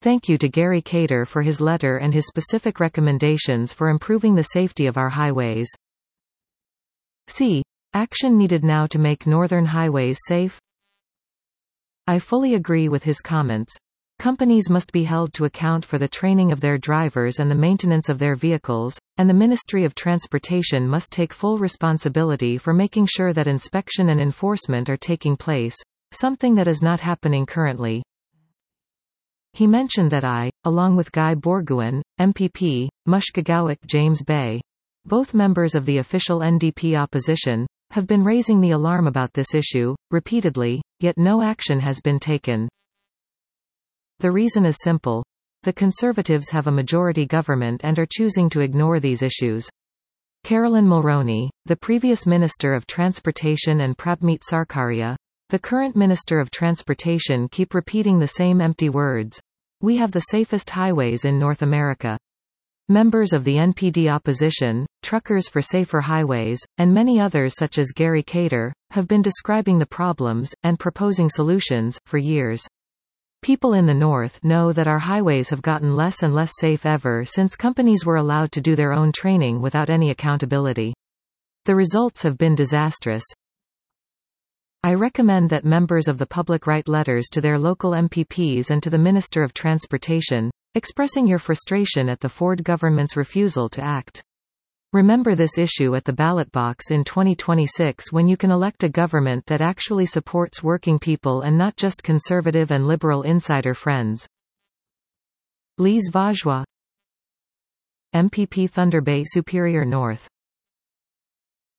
Thank you to Gary Cater for his letter and his specific recommendations for improving the safety of our highways. C. Action needed now to make northern highways safe. I fully agree with his comments. Companies must be held to account for the training of their drivers and the maintenance of their vehicles, and the Ministry of Transportation must take full responsibility for making sure that inspection and enforcement are taking place, something that is not happening currently. He mentioned that I, along with Guy Bourguin, MPP, Mushkegowuk James Bay, both members of the official NDP opposition, have been raising the alarm about this issue, repeatedly, yet no action has been taken. The reason is simple. The Conservatives have a majority government and are choosing to ignore these issues. Caroline Mulroney, the previous Minister of Transportation, and Prabmeet Sarkaria, the current Minister of Transportation, keep repeating the same empty words. We have the safest highways in North America. Members of the NPD opposition, Truckers for Safer Highways, and many others such as Gary Cater, have been describing the problems, and proposing solutions, for years. People in the North know that our highways have gotten less and less safe ever since companies were allowed to do their own training without any accountability. The results have been disastrous. I recommend that members of the public write letters to their local MPPs and to the Minister of Transportation, expressing your frustration at the Ford government's refusal to act. Remember this issue at the ballot box in 2026 when you can elect a government that actually supports working people and not just conservative and liberal insider friends. Lise Vajwa, MPP Thunder Bay Superior North.